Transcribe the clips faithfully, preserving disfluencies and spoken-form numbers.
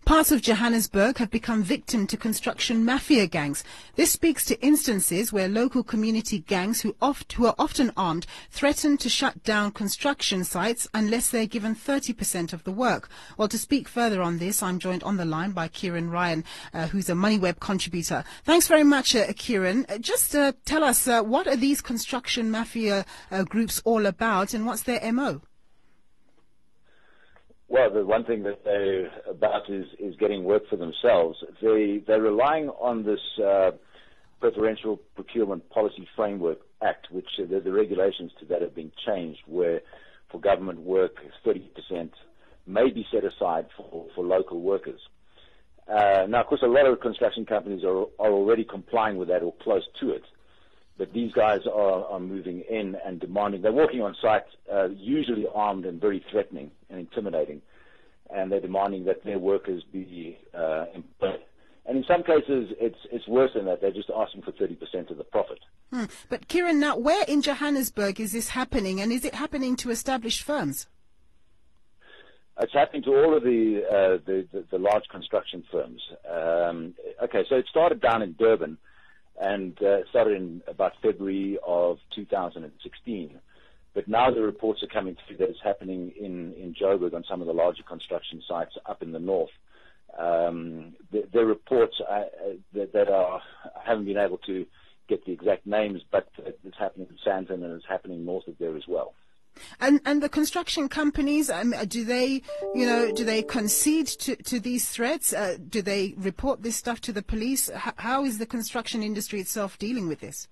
Parts of Johannesburg have become victim to construction mafia gangs. This speaks to instances where local community gangs who, oft, who are often armed threaten to shut down construction sites unless they're given thirty percent of the work. Well, to speak further on this, I'm joined on the line by Kieran Ryan, uh, who's a MoneyWeb contributor. Thanks very much, uh, Kieran. Uh, just uh, tell us, uh, what are these construction mafia uh, groups all about and what's their M O? Well, the one thing that they're about is, is getting work for themselves. They, they're relying on this uh, Preferential Procurement Policy Framework Act, which uh, the, the regulations to that have been changed, where for government work, thirty percent may be set aside for, for local workers. Uh, now, of course, a lot of construction companies are, are already complying with that or close to it. But these guys are, are moving in and demanding. They're walking on site, uh, usually armed and very threatening and intimidating, and they're demanding that their workers be uh, employed. And in some cases, it's it's worse than that. They're just asking for thirty percent of the profit. Hmm. But Kieran, now where in Johannesburg is this happening, and is it happening to established firms? It's happening to all of the uh, the, the, the large construction firms. Um, okay, so it started down in Durban. And uh, started in about February of two thousand sixteen. But now the reports are coming through that it's happening in, in Joburg on some of the larger construction sites up in the north. Um, the, the reports uh, that, that are, I haven't been able to get the exact names, but it's happening in Sandton and it's happening north of there as well. And and the construction companies, um, do they, you know, do they concede to, to these threats? Uh, do they report this stuff to the police? H- how is the construction industry itself dealing with this?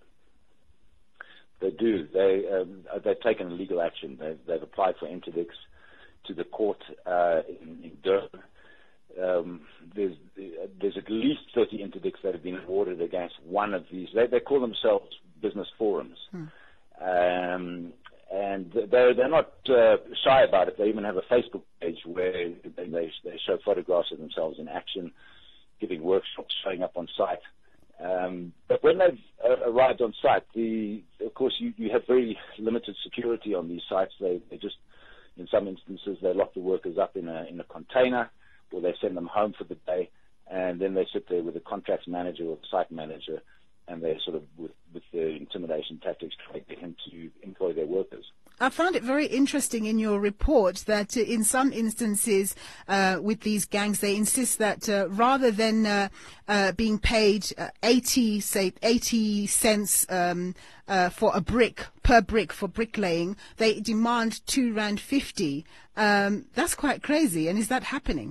They do. They um, they've taken legal action. They've, they've applied for interdicts to the court uh, in, in Durban. Um, there's there's at least thirty interdicts that have been awarded against one of these. They they call themselves business forums. Hmm. Um, And they're, they're not uh, shy about it. They even have a Facebook page where they, they show photographs of themselves in action, giving workshops, showing up on site. Um, but when they've uh, arrived on site, the, of course, you, you have very limited security on these sites. They, they just, in some instances, they lock the workers up in a, in a container, or they send them home for the day, and then they sit there with a contracts manager or site manager, and they're sort of, with, with their intimidation tactics, trying to get him to employ their workers. I found it very interesting in your report that uh, in some instances uh, with these gangs, they insist that uh, rather than uh, uh, being paid uh, eighty, say, eighty cents um, uh, for a brick, per brick for bricklaying, they demand two rand fifty. Um, that's quite crazy. And is that happening?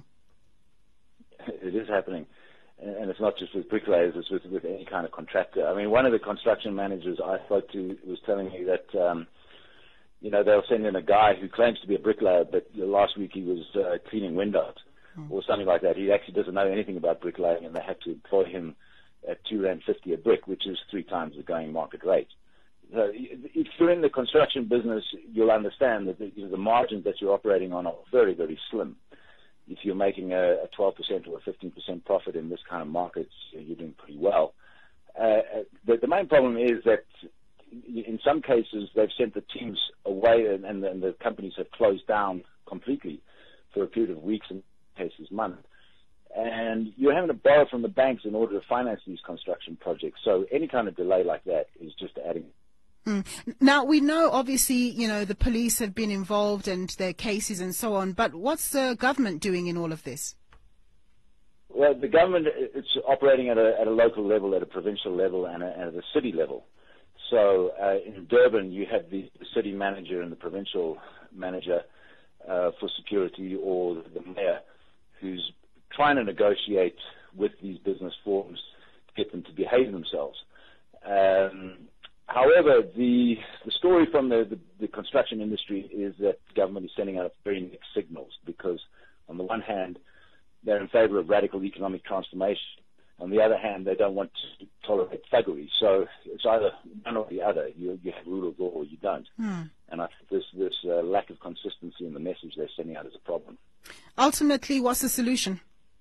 It is happening. And it's not just with bricklayers, it's with, with any kind of contractor. I mean, one of the construction managers I spoke to was telling me that, um, you know, they'll send in a guy who claims to be a bricklayer, but last week he was uh, cleaning windows mm. or something like that. He actually doesn't know anything about bricklaying, and they have to employ him at two rand fifty a brick, which is three times the going market rate. So if you're in the construction business, you'll understand that the, you know, the margins that you're operating on are very, very slim. If you're making a, a twelve percent or a fifteen percent profit in this kind of market, you're doing pretty well. Uh, the, the main problem is that in some cases they've sent the teams away, and, and, and the companies have closed down completely for a period of weeks, and in cases months. And you're having to borrow from the banks in order to finance these construction projects. So any kind of delay like that is just adding. Mm. Now, we know, obviously, you know, the police have been involved and their cases and so on, but what's the government doing in all of this? Well, the government, it's operating at a, at a local level, at a provincial level, and, a, and at a city level. So uh, in Durban, you have the, the city manager and the provincial manager uh, for security, or the mayor, who's trying to negotiate with these business forums to get them to behave themselves. Um, However, the, the story from the, the, the construction industry is that the government is sending out very mixed signals, because on the one hand, they're in favor of radical economic transformation. On the other hand, they don't want to tolerate thuggery. So it's either one or the other. You, you have rule of law or you don't. Hmm. And I think this, this uh, lack of consistency in the message they're sending out is a problem. Ultimately, what's the solution?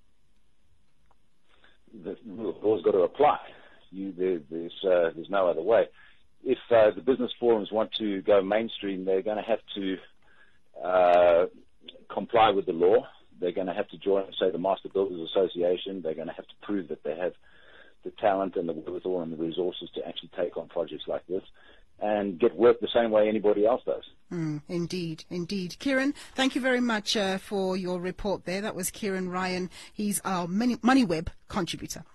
The rule of law's got to apply. You, there, there's, uh, there's no other way. If uh, the business forums want to go mainstream, they're going to have to uh, comply with the law. they're going to have to join, say, the Master Builders Association. They're going to have to prove that they have the talent and the wherewithal and the resources to actually take on projects like this and get work the same way anybody else does. Mm, indeed, indeed. Kieran, thank you very much uh, for your report there. That was Kieran Ryan. He's our Money, MoneyWeb contributor.